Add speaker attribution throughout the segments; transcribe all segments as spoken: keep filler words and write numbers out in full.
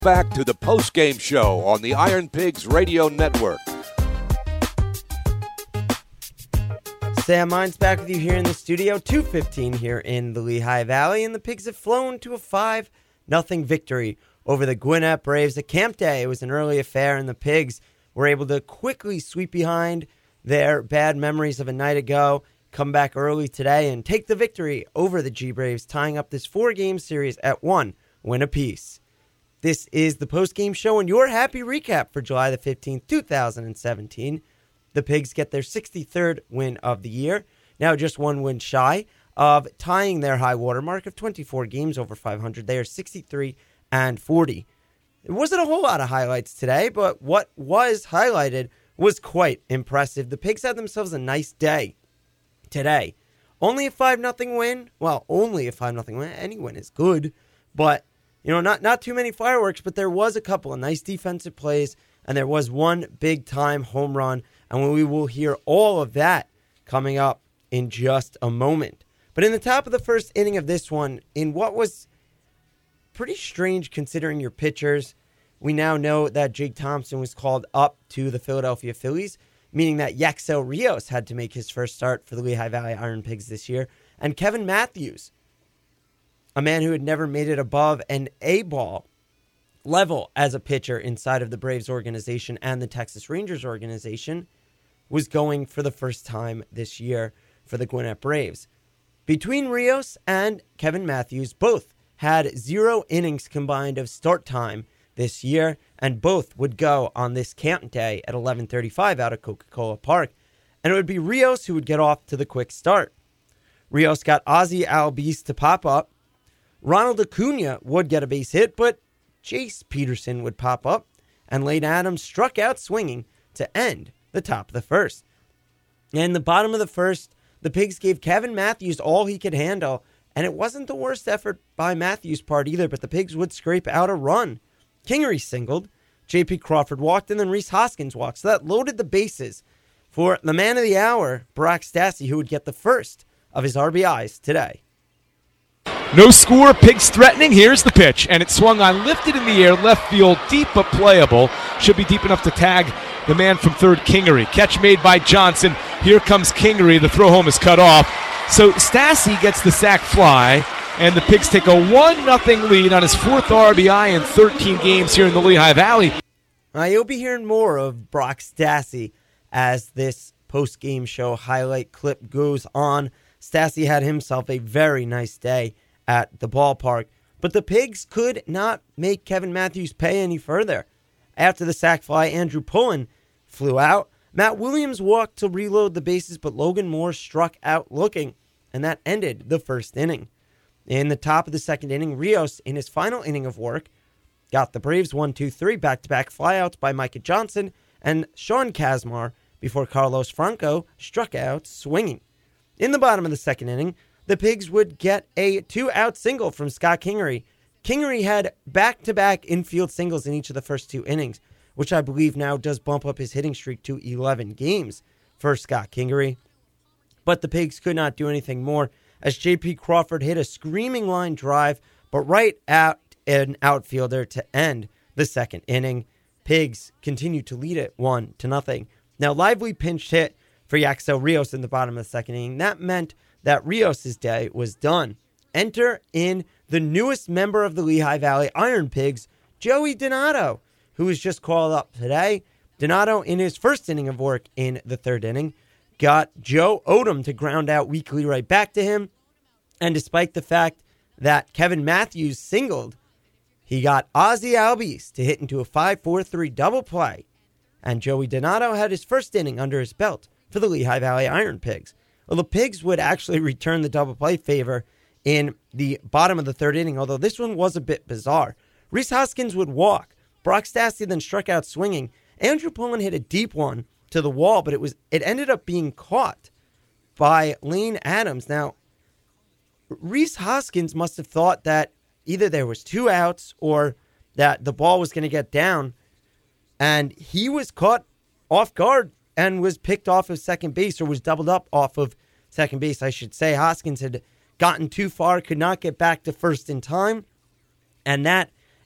Speaker 1: Back to the post-game show on the Iron Pigs Radio Network.
Speaker 2: Sam Mines back with you here in the studio. two fifteen here in the Lehigh Valley, and the Pigs have flown to a five nothing victory over the Gwinnett Braves at Camp Day. It was an early affair, and the Pigs were able to quickly sweep behind their bad memories of a night ago, come back early today, and take the victory over the G Braves, tying up this four-game series at one win apiece. This is the post-game show and your happy recap for July the fifteenth, two thousand seventeen. The Pigs get their sixty-third win of the year, now just one win shy of tying their high water mark of twenty-four games over five hundred. They are sixty-three and forty. There wasn't a whole lot of highlights today, but what was highlighted was quite impressive. The Pigs had themselves a nice day today. Only a five nothing win. Well, only a five nothing win. Any win is good, but you know, not, not too many fireworks, but there was a couple of nice defensive plays, and there was one big-time home run, and we will hear all of that coming up in just a moment. But in the top of the first inning of this one, in what was pretty strange considering your pitchers, we now know that Jake Thompson was called up to the Philadelphia Phillies, meaning that Yaxel Rios had to make his first start for the Lehigh Valley Iron Pigs this year, and Kevin Matthews, a man who had never made it above an A-ball level as a pitcher inside of the Braves organization and the Texas Rangers organization, was going for the first time this year for the Gwinnett Braves. Between Rios and Kevin Matthews, both had zero innings combined of start time this year, and both would go on this camp day at eleven thirty-five out of Coca-Cola Park. And it would be Rios who would get off to the quick start. Rios got Ozzie Albies to pop up. Ronald Acuna would get a base hit, but Jace Peterson would pop up, and Lane Adams struck out swinging to end the top of the first. In the bottom of the first, the Pigs gave Kevin Matthews all he could handle, and it wasn't the worst effort by Matthews' part either, but the Pigs would scrape out a run. Kingery singled, J P Crawford walked, and then Rhys Hoskins walked, so that loaded the bases for the man of the hour, Brock Stassi, who would get the first of his R B Is today.
Speaker 3: No score, Pigs threatening. Here's the pitch, and it swung on, lifted in the air, left field, deep but playable. Should be deep enough to tag the man from third, Kingery. Catch made by Johnson. Here comes Kingery. The throw home is cut off. So Stassi gets the sac fly, and the Pigs take a one nothing lead on his fourth R B I in thirteen games here in the Lehigh Valley.
Speaker 2: Uh, you'll be hearing more of Brock Stassi as this post-game show highlight clip goes on. Stassi had himself a very nice day at the ballpark, but the Pigs could not make Kevin Matthews pay any further. After the sac fly, Andrew Pullen flew out. Matt Williams walked to reload the bases, but Logan Moore struck out looking, and that ended the first inning. In the top of the second inning, Rios, in his final inning of work, got the Braves one two three back-to-back flyouts by Micah Johnson and Sean Kazmar before Carlos Franco struck out swinging. In the bottom of the second inning, the Pigs would get a two-out single from Scott Kingery. Kingery had back-to-back infield singles in each of the first two innings, which I believe now does bump up his hitting streak to eleven games for Scott Kingery. But the Pigs could not do anything more as J P Crawford hit a screaming line drive, but right at an outfielder to end the second inning. Pigs continue to lead it one to nothing. Now, Lively pinched hit for Yaxel Rios in the bottom of the second inning. That meant that Rios' day was done. Enter in the newest member of the Lehigh Valley Iron Pigs, Joey Donato, who was just called up today. Donato, in his first inning of work in the third inning, got Joe Odom to ground out weakly right back to him. And despite the fact that Kevin Matthews singled, he got Ozzie Albies to hit into a five four three double play. And Joey Donato had his first inning under his belt for the Lehigh Valley Iron Pigs. Well, the Pigs would actually return the double play favor in the bottom of the third inning, although this one was a bit bizarre. Rhys Hoskins would walk. Brock Stassi then struck out swinging. Andrew Pullen hit a deep one to the wall, but it was it ended up being caught by Lane Adams. Now, Rhys Hoskins must have thought that either there was two outs or that the ball was going to get down, and he was caught off guard and was picked off of second base, or was doubled up off of second base, I should say. Hoskins had gotten too far, could not get back to first in time, and that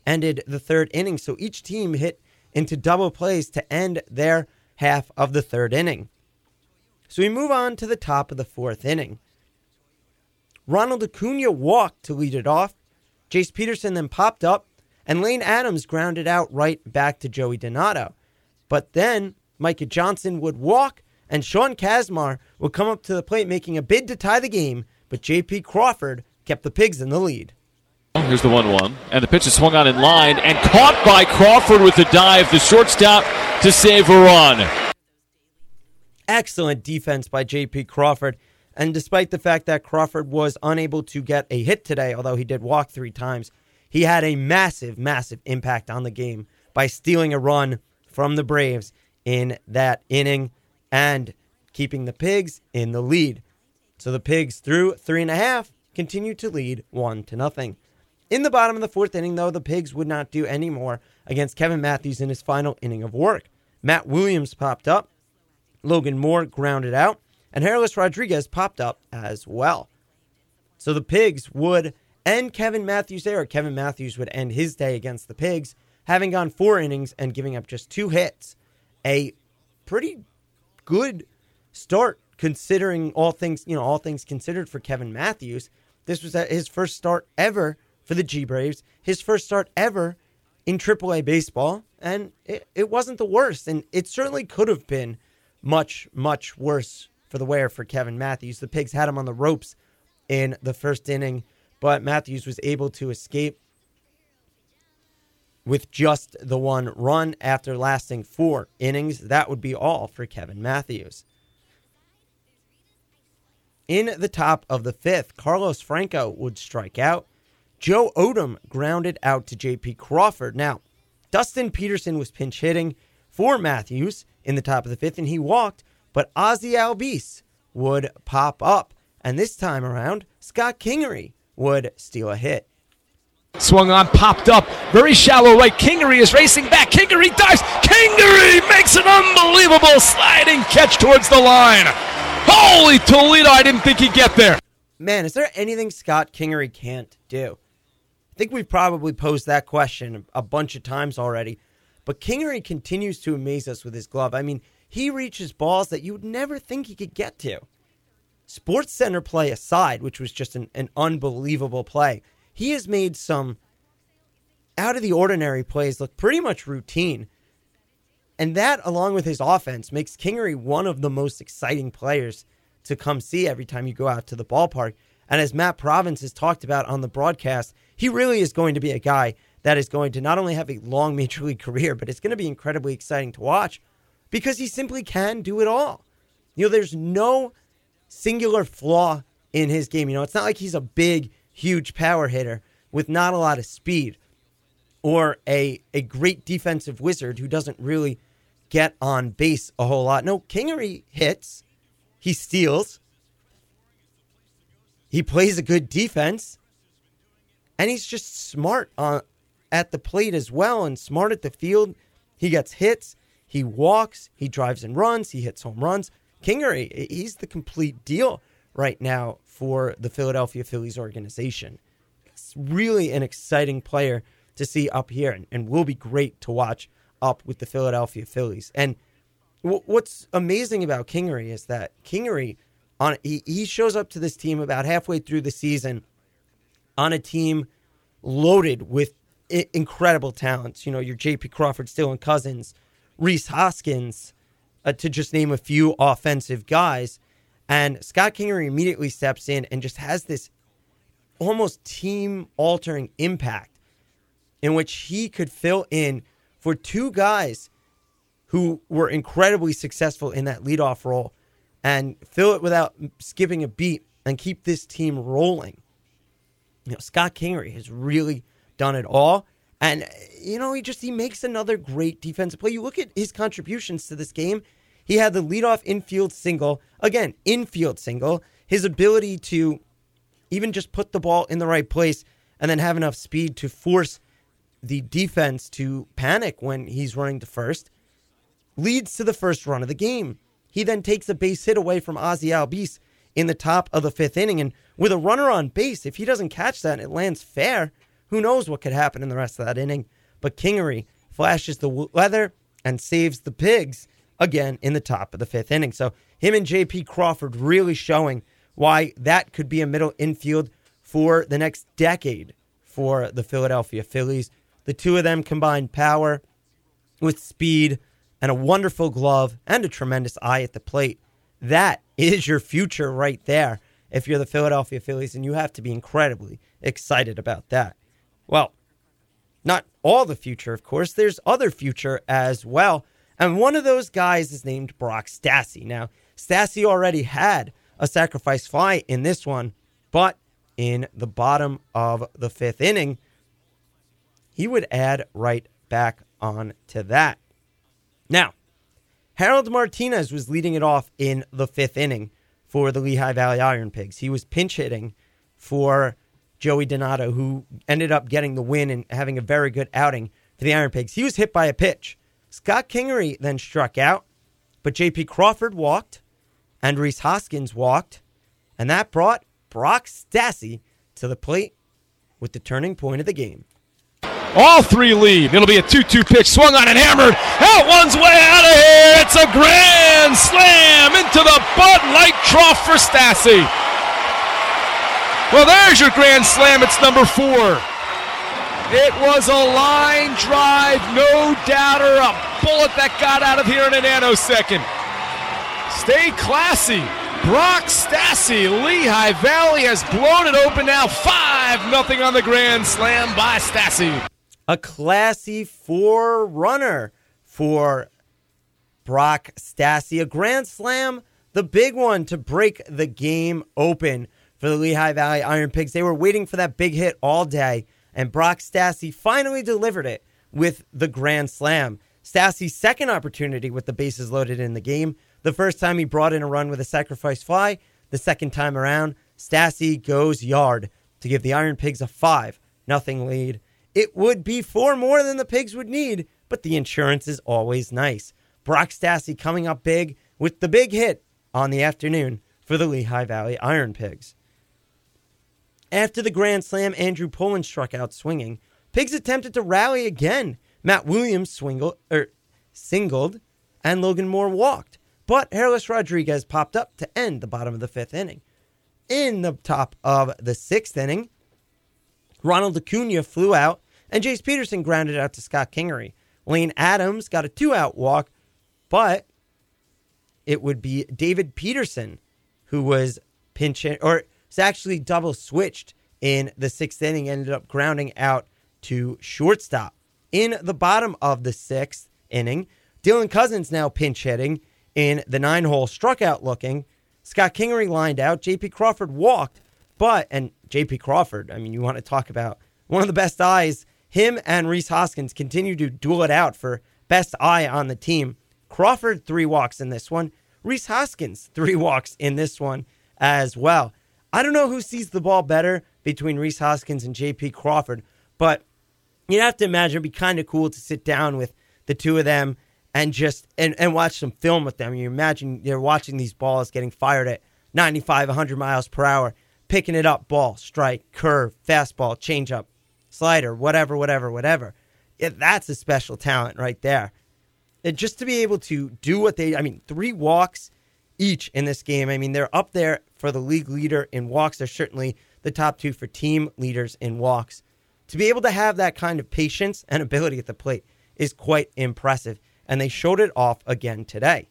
Speaker 2: ended the third inning. So each team hit into double plays to end their half of the third inning. So we move on to the top of the fourth inning. Ronald Acuna walked to lead it off. Jace Peterson then popped up, and Lane Adams grounded out right back to Joey Donato. But then Micah Johnson would walk, and Sean Kazmar would come up to the plate making a bid to tie the game, but J P Crawford kept the Pigs in the lead.
Speaker 4: Here's the one one, and the pitch is swung on in line and caught by Crawford with the dive, the shortstop to save a run.
Speaker 2: Excellent defense by J P Crawford, and despite the fact that Crawford was unable to get a hit today, although he did walk three times, he had a massive, massive impact on the game by stealing a run from the Braves in that inning and keeping the Pigs in the lead. So the Pigs, through three and a half, continue to lead one to nothing. In the bottom of the fourth inning, though, the Pigs would not do any more against Kevin Matthews in his final inning of work. Matt Williams popped up, Logan Moore grounded out, and Hairless Rodriguez popped up as well. So the Pigs would end Kevin Matthews there, or Kevin Matthews would end his day against the Pigs, having gone four innings and giving up just two hits. A pretty good start considering all things, you know, all things considered for Kevin Matthews. This was his first start ever for the G-Braves, his first start ever in triple A baseball, and it, it wasn't the worst, and it certainly could have been much, much worse for the wear for Kevin Matthews. The Pigs had him on the ropes in the first inning, but Matthews was able to escape with just the one run after lasting four innings. That would be all for Kevin Matthews. In the top of the fifth, Carlos Franco would strike out. Joe Odom grounded out to J P Crawford. Now, Dustin Peterson was pinch hitting for Matthews in the top of the fifth, and he walked, but Ozzie Albies would pop up. And this time around, Scott Kingery would steal a hit.
Speaker 3: Swung on, popped up, very shallow right. Kingery is racing back. Kingery dives. Kingery makes an unbelievable sliding catch towards the line. Holy Toledo, I didn't think he'd get there.
Speaker 2: Man, is there anything Scott Kingery can't do? I think we've probably posed that question a bunch of times already. But Kingery continues to amaze us with his glove. I mean, he reaches balls that you would never think he could get to. Sports Center play aside, which was just an, an unbelievable play, he has made some out-of-the-ordinary plays look pretty much routine. And that, along with his offense, makes Kingery one of the most exciting players to come see every time you go out to the ballpark. And as Matt Province has talked about on the broadcast, he really is going to be a guy that is going to not only have a long Major League career, but it's going to be incredibly exciting to watch because he simply can do it all. You know, there's no singular flaw in his game. You know, it's not like he's a big, huge power hitter with not a lot of speed or a, a great defensive wizard who doesn't really get on base a whole lot. No, Kingery hits. He steals. He plays a good defense. And he's just smart on, at the plate as well and smart at the field. He gets hits. He walks. He drives and runs. He hits home runs. Kingery, he's the complete deal right now for the Philadelphia Phillies organization. It's really an exciting player to see up here and, and will be great to watch up with the Philadelphia Phillies. And w- what's amazing about Kingery is that Kingery, on he, he shows up to this team about halfway through the season on a team loaded with I- incredible talents. You know, your J P Crawford, Dylan Cousins, Rhys Hoskins, uh, to just name a few offensive guys. And Scott Kingery immediately steps in and just has this almost team-altering impact in which he could fill in for two guys who were incredibly successful in that leadoff role and fill it without skipping a beat and keep this team rolling. You know, Scott Kingery has really done it all. And, you know, he just, he makes another great defensive play. You look at his contributions to this game. He had the leadoff infield single. Again, infield single. His ability to even just put the ball in the right place and then have enough speed to force the defense to panic when he's running to first leads to the first run of the game. He then takes a base hit away from Ozzie Albies in the top of the fifth inning. And with a runner on base, if he doesn't catch that and it lands fair, Who knows what could happen in the rest of that inning? But Kingery flashes the weather and saves the Pigs again in the top of the fifth inning. So him and J P Crawford really showing why that could be a middle infield for the next decade for the Philadelphia Phillies. The two of them combined power with speed and a wonderful glove and a tremendous eye at the plate. That is your future right there if you're the Philadelphia Phillies, and you have to be incredibly excited about that. Well, not all the future, of course. There's other future as well. And one of those guys is named Brock Stassi. Now, Stassi already had a sacrifice fly in this one, but in the bottom of the fifth inning, he would add right back on to that. Now, Harold Martinez was leading it off in the fifth inning for the Lehigh Valley Iron Pigs. He was pinch hitting for Joey Donato, who ended up getting the win and having a very good outing for the Iron Pigs. He was hit by a pitch. Scott Kingery then struck out, but J P Crawford walked, and Rhys Hoskins walked, and that brought Brock Stassi to the plate with the turning point of the game.
Speaker 3: All three lead. It'll be a two two pitch, swung on and hammered. Out one's way out of here. It's a grand slam into the Bud Light trough for Stassi. Well, there's your grand slam. It's number four. It was a line drive, no doubter, a bullet that got out of here in a nanosecond. Stay classy. Brock Stassi, Lehigh Valley has blown it open now, five nothing on the grand slam by Stassi.
Speaker 2: A classy four-runner for Brock Stassi. A grand slam, the big one to break the game open for the Lehigh Valley Iron Pigs. They were waiting for that big hit all day, and Brock Stassi finally delivered it with the grand slam. Stassi's second opportunity with the bases loaded in the game. The first time he brought in a run with a sacrifice fly. The second time around, Stassi goes yard to give the Iron Pigs a five nothing lead. It would be four more than the Pigs would need, but the insurance is always nice. Brock Stassi coming up big with the big hit on the afternoon for the Lehigh Valley Iron Pigs. After the grand slam, Andrew Pullen struck out swinging. Pigs attempted to rally again. Matt Williams swingled, er, singled, and Logan Moore walked. But Hairless Rodriguez popped up to end the bottom of the fifth inning. In the top of the sixth inning, Ronald Acuna flew out, and Jace Peterson grounded out to Scott Kingery. Lane Adams got a two-out walk, but it would be David Peterson who was pinching, or it's actually double switched in the sixth inning, ended up grounding out to shortstop. In the bottom of the sixth inning, Dylan Cousins now pinch hitting in the nine-hole, struck out looking. Scott Kingery lined out. J P Crawford walked, but, and J P Crawford, I mean, you want to talk about one of the best eyes. Him and Rhys Hoskins continue to duel it out for best eye on the team. Crawford, three walks in this one. Rhys Hoskins, three walks in this one as well. I don't know who sees the ball better between Rhys Hoskins and J P Crawford, but you'd have to imagine it'd be kind of cool to sit down with the two of them and just and, and watch some film with them. You imagine you're watching these balls getting fired at ninety-five, one hundred miles per hour, picking it up, ball, strike, curve, fastball, changeup, slider, whatever, whatever, whatever. Yeah, that's a special talent right there. And just to be able to do what they, I mean, three walks each in this game. I mean, they're up there for the league leader in walks. They're certainly the top two for team leaders in walks. To be able to have that kind of patience and ability at the plate is quite impressive, and they showed it off again today.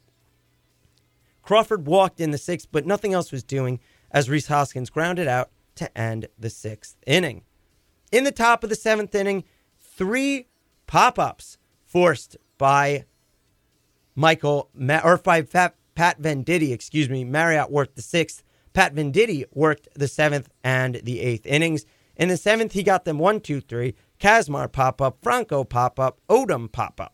Speaker 2: Crawford walked in the sixth, but nothing else was doing as Rhys Hoskins grounded out to end the sixth inning. In the top of the seventh inning, three pop-ups forced by Michael, or by Pat Venditti, excuse me. Marriott worked the sixth. Pat Venditti worked the seventh and the eighth innings. In the seventh, he got them one, two, three. Kazmar pop-up, Franco pop-up, Odom pop-up.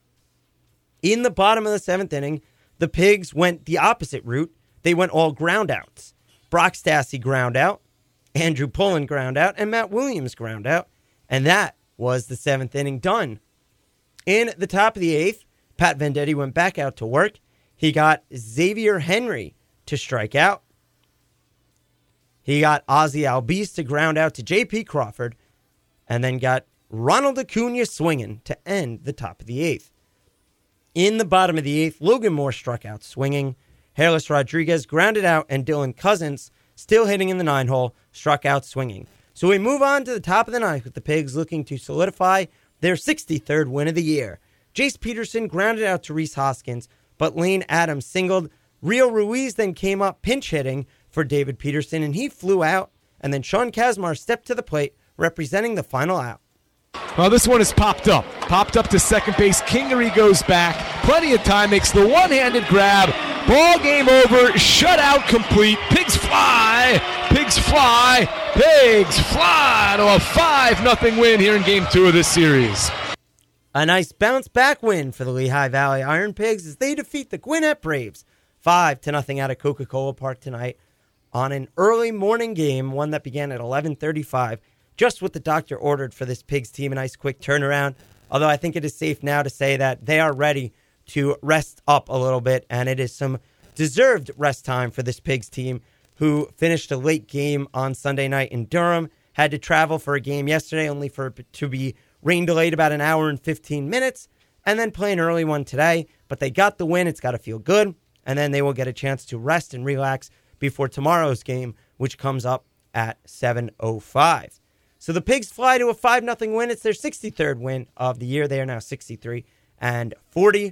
Speaker 2: In the bottom of the seventh inning, the Pigs went the opposite route. They went all ground outs. Brock Stassi ground out, Andrew Pullen ground out, and Matt Williams ground out. And that was the seventh inning done. In the top of the eighth, Pat Venditti went back out to work. He got Xavier Henry to strike out. He got Ozzy Albies to ground out to J P Crawford. and then got Ronald Acuna swinging to end the top of the eighth. In the bottom of the eighth, Logan Moore struck out swinging. Hairless Rodriguez grounded out, and Dylan Cousins, still hitting in the nine hole, struck out swinging. So we move on to the top of the ninth with the Pigs looking to solidify their sixty-third win of the year. Jace Peterson grounded out to Rhys Hoskins, but Lane Adams singled. Rio Ruiz then came up pinch hitting for David Peterson, and he flew out. And then Sean Kazmar stepped to the plate, representing the final out.
Speaker 3: Well, this one is popped up. Popped up to second base. Kingery goes back. Plenty of time. Makes the one-handed grab. Ball game over. Shutout complete. Pigs fly. Pigs fly. Pigs fly to a five nothing win here in game two of this series.
Speaker 2: A nice bounce-back win for the Lehigh Valley Iron Pigs as they defeat the Gwinnett Braves five to nothing out of Coca-Cola Park tonight on an early morning game, one that began at eleven thirty-five. Just what the doctor ordered for this Pigs team, a nice quick turnaround. Although I think it is safe now to say that they are ready to rest up a little bit, and it is some deserved rest time for this Pigs team, who finished a late game on Sunday night in Durham, had to travel for a game yesterday, only for it to be rain delayed about an hour and fifteen minutes, and then play an early one today. But they got the win. It's got to feel good, and then they will get a chance to rest and relax before tomorrow's game, which comes up at seven oh five. So the Pigs fly to a five nothing win. It's their sixty-third win of the year. They are now sixty-three and forty.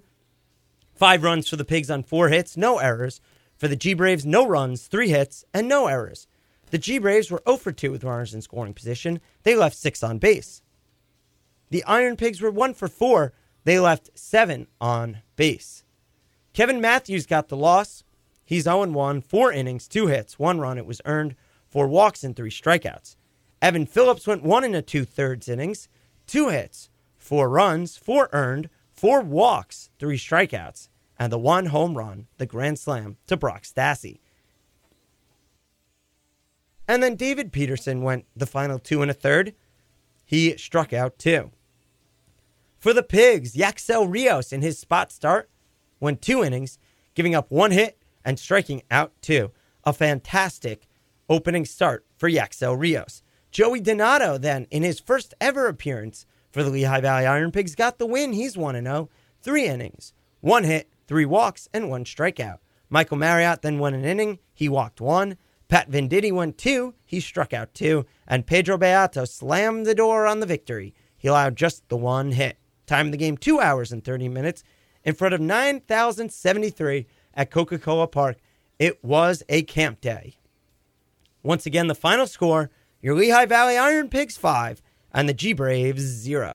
Speaker 2: Five runs for the Pigs on four hits, no errors. For the G-Braves, no runs, three hits, and no errors. The G-Braves were oh for two with runners in scoring position. They left six on base. The Iron Pigs were one for four. They left seven on base. Kevin Matthews got the loss. He's oh and one, four innings, two hits, one run. It was earned, four walks, and three strikeouts. Evan Phillips went one and a two-thirds innings, two hits, four runs, four earned, four walks, three strikeouts, and the one home run, the grand slam, to Brock Stassi. And then David Peterson went the final two and a third. He struck out two. For the Pigs, Yaxel Rios in his spot start went two innings, giving up one hit and striking out two. A fantastic opening start for Yaxel Rios. Joey Donato then, in his first ever appearance for the Lehigh Valley Iron Pigs, got the win. He's one and oh, three innings, one hit, three walks, and one strikeout. Michael Marriott then won an inning. He walked one. Pat Venditti went two. He struck out two. And Pedro Beato slammed the door on the victory. He allowed just the one hit. Time of the game, two hours and thirty minutes in front of nine thousand seventy-three at Coca-Cola Park. It was a camp day. Once again, the final score, your Lehigh Valley Iron Pigs five and the G-Braves zero.